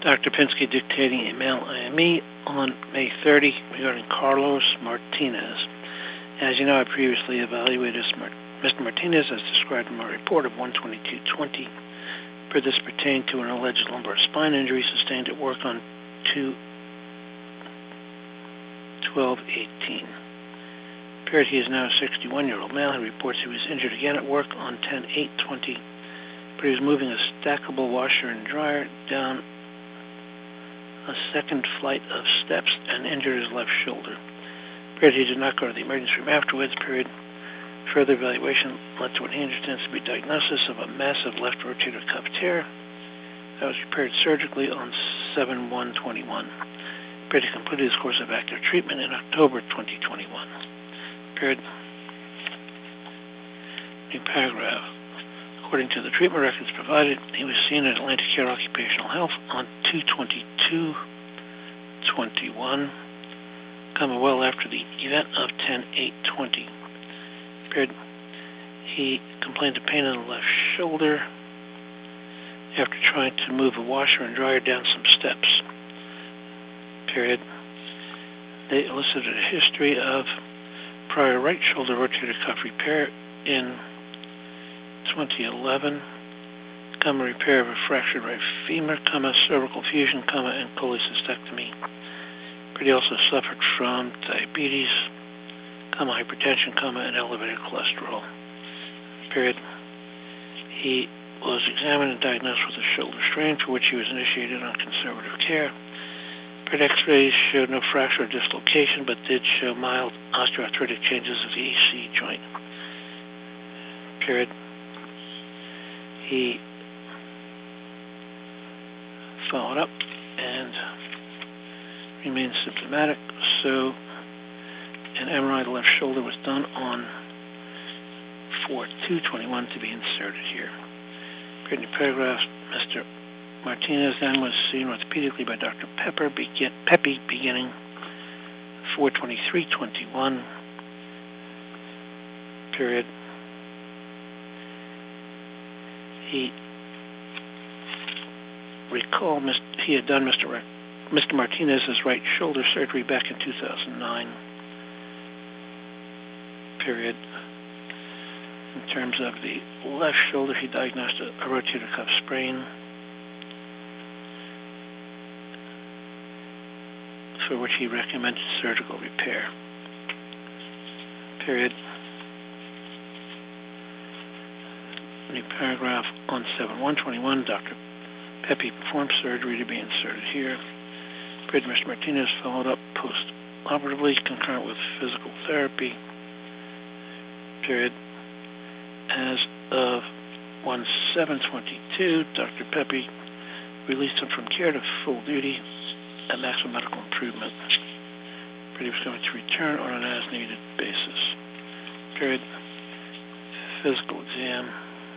Dr. Pinsky dictating a mail IME on May 30 regarding Carlos Martinez. As you know, I previously evaluated Mr. Martinez as described in my report of 12220. For this pertained to an alleged lumbar spine injury sustained at work on 2/12/18. Period. He is now a 61-year-old male. He reports he was injured again at work on 10/8/20, but he was moving a stackable washer and dryer down a second flight of steps and injured his left shoulder. Period. He did not go to the emergency room afterwards. Period. Further evaluation led to what he understands to be diagnosis of a massive left rotator cuff tear that was repaired surgically on 7/1/21. Period. He completed his course of active treatment in October 2021. Period. New paragraph. According to the treatment records provided, he was seen at Atlantic Care Occupational Health on 2/22/21, well after the event of 10/8/20. Period. He complained of pain in the left shoulder after trying to move a washer and dryer down some steps. Period. They elicited a history of prior right shoulder rotator cuff repair in 2011, repair of a fractured right femur, cervical fusion, and cholecystectomy. But he also suffered from diabetes, hypertension, and elevated cholesterol. Period. He was examined and diagnosed with a shoulder strain for which he was initiated on conservative care. X-rays showed no fracture or dislocation, but did show mild osteoarthritic changes of the AC joint. Period. He followed up and remained symptomatic, so an MRI of the left shoulder was done on 4/2/21 to be inserted here. Period. Paragraph. Mr. Martinez then was seen orthopedically by Dr. Pepe beginning 4/23/21. Period. He recalled he had done Mr. Martinez's right shoulder surgery back in 2009. Period. In terms of the left shoulder, he diagnosed a rotator cuff sprain, for which he recommended surgical repair. Period. New paragraph. On 7/1/21, Dr. Pepe performed surgery to be inserted here. Period. Mr. Martinez followed up post-operatively, concurrent with physical therapy. Period. As of 1/7/22, Dr. Pepe released him from care to full duty at maximum medical improvement. But he was going to return on an as-needed basis. Period. Physical exam.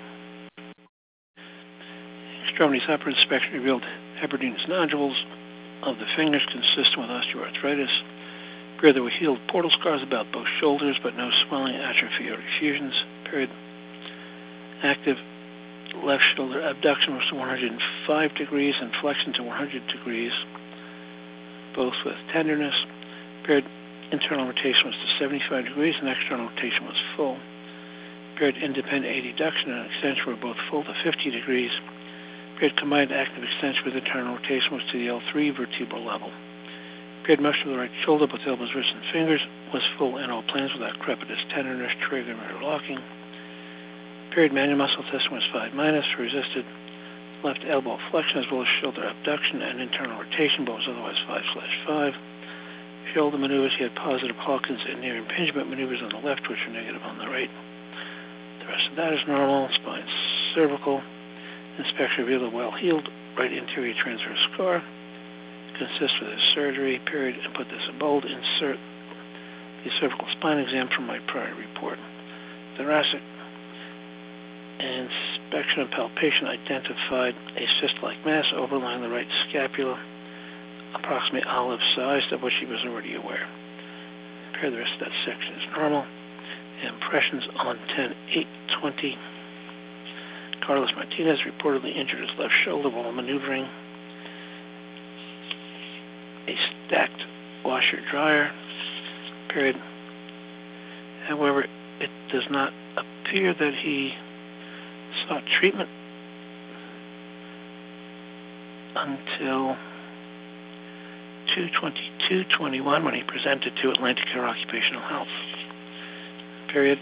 Extremities upper inspection revealed Hebertin's nodules of the fingers consistent with osteoarthritis. Period. There were healed portal scars about both shoulders, but no swelling, atrophy, or effusions. Period. Active left shoulder abduction was to 105 degrees and flexion to 100 degrees, both with tenderness. Period. Internal rotation was to 75 degrees and external rotation was full. Period. Independent adduction and extension were both full to 50 degrees. Period. Combined active extension with internal rotation was to the L3 vertebral level. Period. Motion of the right shoulder, both elbows, wrists, and fingers was full in all planes without crepitus, tenderness, triggering, or locking. Period. Manual muscle testing was 5- for resisted left elbow flexion as well as shoulder abduction and internal rotation, but was otherwise 5/5. Shoulder maneuvers, he had positive Hawkins and near impingement maneuvers on the left, which were negative on the right. The rest of that is normal. Spine, cervical. Inspection revealed a well-healed right anterior transverse scar. Consists with his surgery. Period. And put this in bold. Insert the cervical spine exam from my prior report. Thoracic inspection and palpation identified a cyst-like mass overlying the right scapula, approximately olive-sized, of which he was already aware. The rest of that section is normal. Impressions on 10/8/20. Carlos Martinez reportedly injured his left shoulder while maneuvering a stacked washer dryer, period. However, it does not appear that he sought treatment until 2/22/21 when he presented to Atlantic Care Occupational Health, period.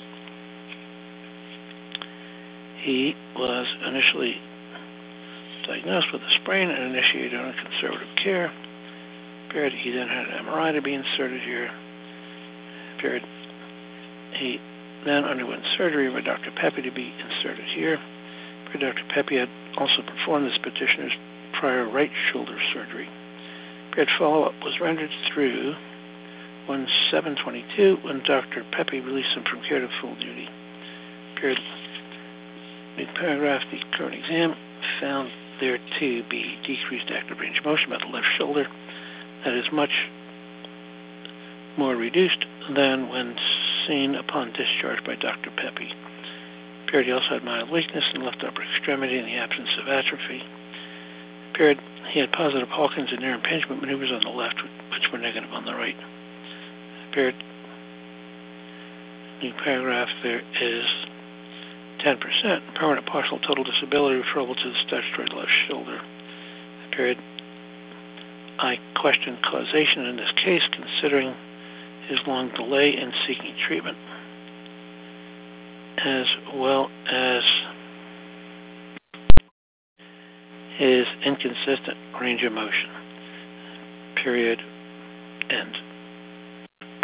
He was initially diagnosed with a sprain and initiated on conservative care, period. He then had an MRI to be inserted here, period. He then underwent surgery by Dr. Pepe to be inserted here. Dr. Pepe had also performed this petitioner's prior right shoulder surgery. Period. Follow-up was rendered through 1/7/22 when Dr. Pepe released him from care to full duty. Period. New paragraph, the current exam found there to be decreased active range of motion about the left shoulder that is much more reduced than when seen upon discharge by Dr. Pepe. Period. He also had mild weakness in the left upper extremity in the absence of atrophy. Period. He had positive Hawkins and near impingement maneuvers on the left, which were negative on the right. Period. New paragraph, there is 10% permanent partial total disability referable to the statutory left shoulder. Period. I question causation in this case, considering his long delay in seeking treatment, as well as his inconsistent range of motion. Period. End.